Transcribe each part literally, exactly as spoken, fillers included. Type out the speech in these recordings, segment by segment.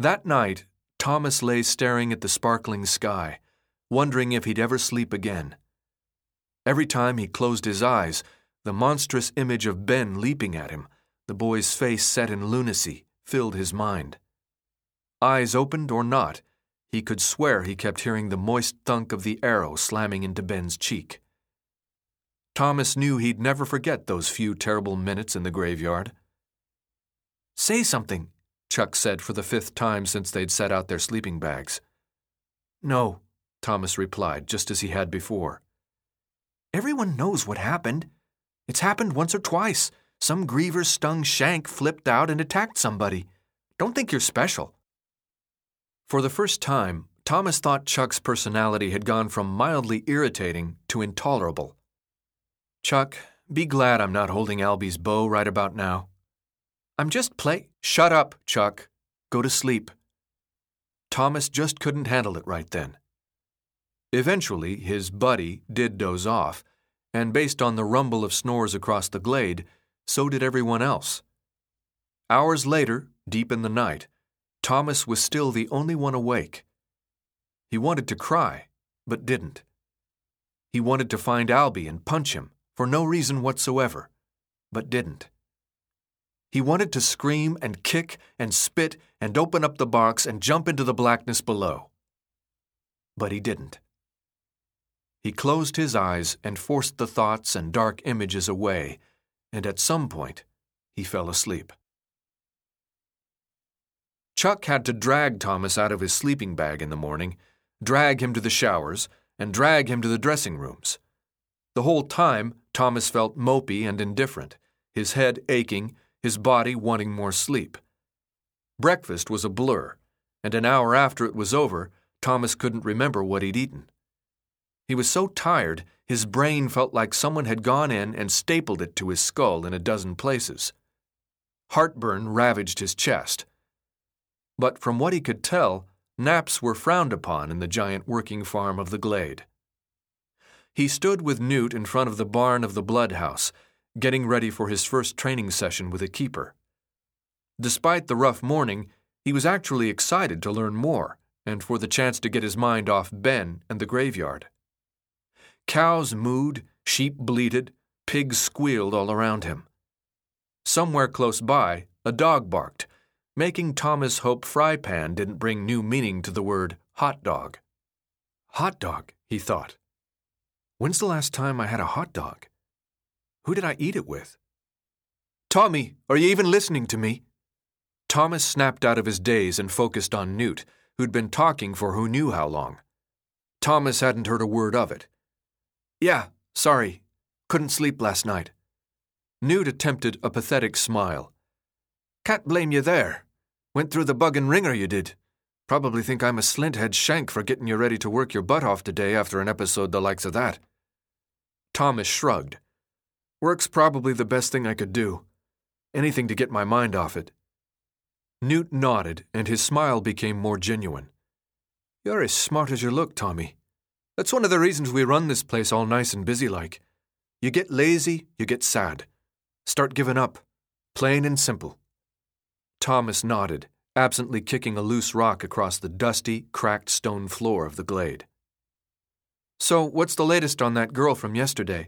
That night, Thomas lay staring at the sparkling sky, wondering if he'd ever sleep again. Every time he closed his eyes, the monstrous image of Ben leaping at him, the boy's face set in lunacy, filled his mind. Eyes opened or not, he could swear he kept hearing the moist thunk of the arrow slamming into Ben's cheek. Thomas knew he'd never forget those few terrible minutes in the graveyard. "Say something," Chuck said for the fifth time since they'd set out their sleeping bags. "No," Thomas replied, just as he had before. "Everyone knows what happened. It's happened once or twice. Some griever-stung shank flipped out and attacked somebody. Don't think you're special." For the first time, Thomas thought Chuck's personality had gone from mildly irritating to intolerable. "Chuck, be glad I'm not holding Albie's bow right about now. I'm just play—" "Shut up, Chuck. Go to sleep." Thomas just couldn't handle it right then. Eventually, his buddy did doze off, and based on the rumble of snores across the glade, so did everyone else. Hours later, deep in the night, Thomas was still the only one awake. He wanted to cry, but didn't. He wanted to find Albie and punch him, for no reason whatsoever, but didn't. He wanted to scream and kick and spit and open up the box and jump into the blackness below. But he didn't. He closed his eyes and forced the thoughts and dark images away, and at some point, he fell asleep. Chuck had to drag Thomas out of his sleeping bag in the morning, drag him to the showers, and drag him to the dressing rooms. The whole time, Thomas felt mopey and indifferent, his head aching, his body wanting more sleep. Breakfast was a blur, and an hour after it was over, Thomas couldn't remember what he'd eaten. He was so tired, his brain felt like someone had gone in and stapled it to his skull in a dozen places. Heartburn ravaged his chest. But from what he could tell, naps were frowned upon in the giant working farm of the glade. He stood with Newt in front of the barn of the blood house, getting ready for his first training session with a keeper. Despite the rough morning, he was actually excited to learn more and for the chance to get his mind off Ben and the graveyard. Cows mooed, sheep bleated, pigs squealed all around him. Somewhere close by, a dog barked, making Thomas hope Frypan didn't bring new meaning to the word hot dog. Hot dog, he thought. When's the last time I had a hot dog? Who did I eat it with? "Tommy, are you even listening to me?" Thomas snapped out of his daze and focused on Newt, who'd been talking for who knew how long. Thomas hadn't heard a word of it. "Yeah, sorry. Couldn't sleep last night." Newt attempted a pathetic smile. "Can't blame you there. Went through the bug and ringer you did. Probably think I'm a slint-head shank for getting you ready to work your butt off today after an episode the likes of that." Thomas shrugged. "Work's probably the best thing I could do. Anything to get my mind off it." Newt nodded, and his smile became more genuine. "You're as smart as you look, Tommy. That's one of the reasons we run this place all nice and busy-like. You get lazy, you get sad. Start giving up. Plain and simple." Thomas nodded, absently kicking a loose rock across the dusty, cracked stone floor of the glade. "So, what's the latest on that girl from yesterday?"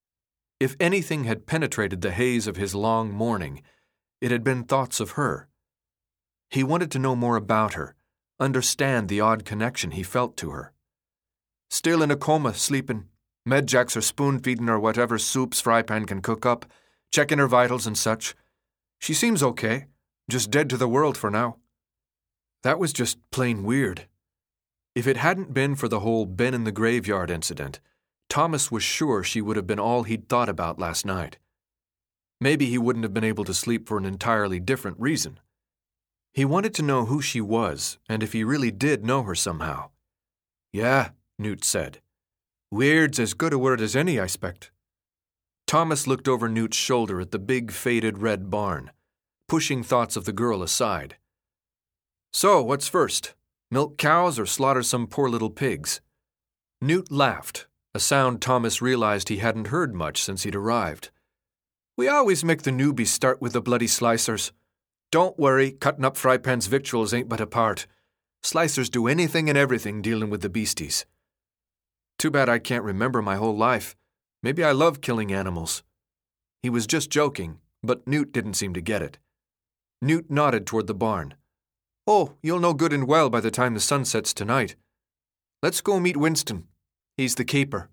If anything had penetrated the haze of his long morning, it had been thoughts of her. He wanted to know more about her, understand the odd connection he felt to her. "Still in a coma, sleeping. Medjacks are spoon-feeding her whatever soups Frypan can cook up, checking her vitals and such. She seems okay, just dead to the world for now." That was just plain weird. If it hadn't been for the whole Ben in the graveyard incident, Thomas was sure she would have been all he'd thought about last night. Maybe he wouldn't have been able to sleep for an entirely different reason. He wanted to know who she was and if he really did know her somehow. "Yeah," Newt said. "Weird's as good a word as any, I spect." Thomas looked over Newt's shoulder at the big faded red barn, pushing thoughts of the girl aside. "So, what's first? Milk cows or slaughter some poor little pigs?" Newt laughed, a sound Thomas realized he hadn't heard much since he'd arrived. "We always make the newbies start with the bloody slicers. Don't worry, cutting up Fry Pan's victuals ain't but a part. Slicers do anything and everything dealing with the beasties. Too bad I can't remember my whole life. Maybe I love killing animals. He was just joking, but Newt didn't seem to get it. Newt nodded toward the barn. Oh, you'll know good and well by the time the sun sets tonight. Let's go meet Winston. He's the keeper.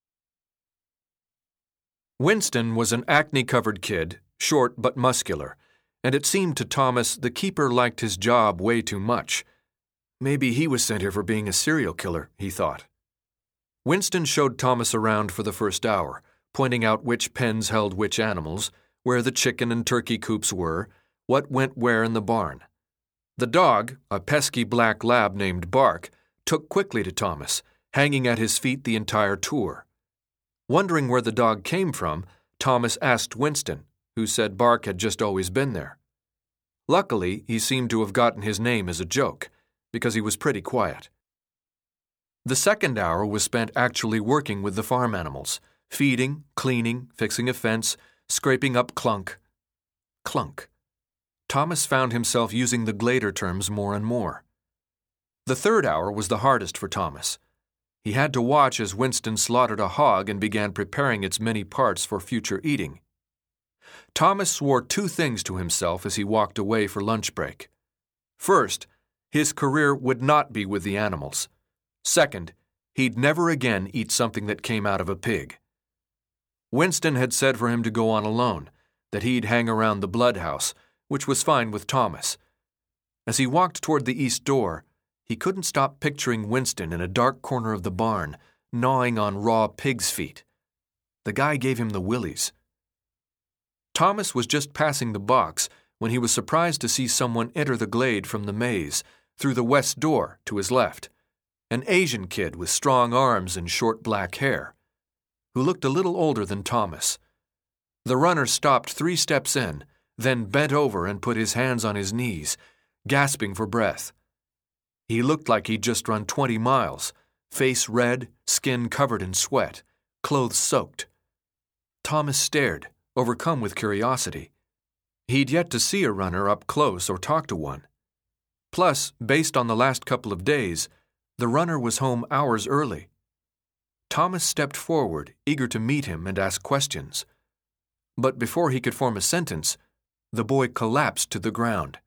Winston was an acne-covered kid, short but muscular, and it seemed to Thomas the keeper liked his job way too much. Maybe he was sent here for being a serial killer, he thought. Winston showed Thomas around for the first hour, pointing out which pens held which animals, where the chicken and turkey coops were, what went where in the barn. The dog, a pesky black lab named Bark, took quickly to Thomas, hanging at his feet the entire tour. Wondering where the dog came from, Thomas asked Winston, who said Bark had just always been there. Luckily, he seemed to have gotten his name as a joke, because he was pretty quiet. The second hour was spent actually working with the farm animals, feeding, cleaning, fixing a fence, scraping up clunk. Clunk. Thomas found himself using the Glader terms more and more. The third hour was the hardest for Thomas. He had to watch as Winston slaughtered a hog and began preparing its many parts for future eating. Thomas swore two things to himself as he walked away for lunch break. First, his career would not be with the animals. Second, he'd never again eat something that came out of a pig. Winston had said for him to go on alone, that he'd hang around the bloodhouse, which was fine with Thomas. As he walked toward the east door, he couldn't stop picturing Winston in a dark corner of the barn, gnawing on raw pig's feet. The guy gave him the willies. Thomas was just passing the box when he was surprised to see someone enter the glade from the maze, through the west door to his left. An Asian kid with strong arms and short black hair, who looked a little older than Thomas. The runner stopped three steps in, then bent over and put his hands on his knees, gasping for breath. He looked like he'd just run twenty miles, face red, skin covered in sweat, clothes soaked. Thomas stared, overcome with curiosity. He'd yet to see a runner up close or talk to one. Plus, based on the last couple of days, the runner was home hours early. Thomas stepped forward, eager to meet him and ask questions. But before he could form a sentence, the boy collapsed to the ground.